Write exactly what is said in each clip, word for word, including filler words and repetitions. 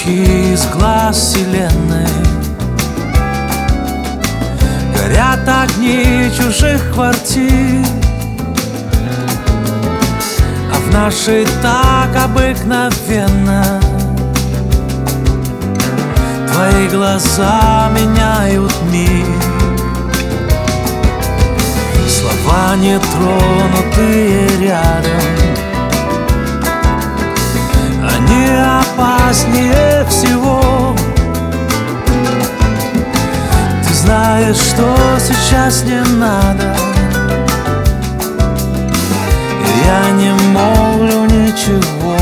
лучи из глаз вселенной, горят огни чужих квартир, а в нашей так обыкновенно. Твои глаза меняют мир, слова нетронутые рядом, они опаснее всего. Ты знаешь, что сейчас не надо, и я не молвлю ничего.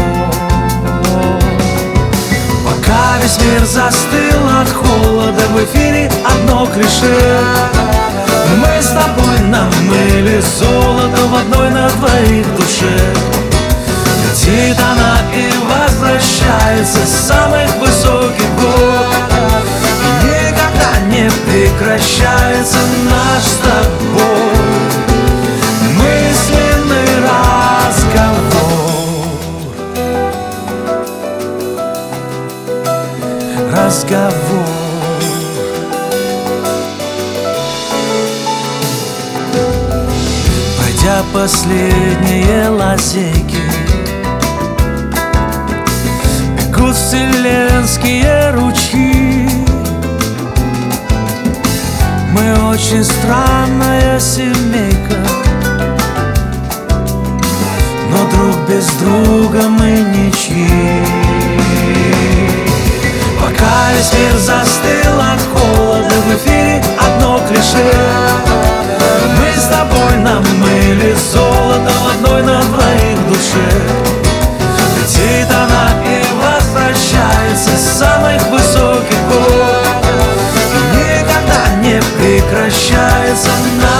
Пока весь мир застыл от холода, в эфире одно клише: мы с тобой намыли золото в одной на двоих душе. Летит она и возвращается с самых высоких гор, и никогда не прекращается наш с тобой мысленный разговор. Разговор. Пройдя последние лазейки, бегут вселенские ручьи. Мы очень странная семейка, но друг без друга мы ничьи. Пока весь мир застыл от холода, в эфире одно клише: мы с тобой намыли золото в одной на двоих душе. Летит она и возвращается с самых высоких гор, и никогда не прекращается.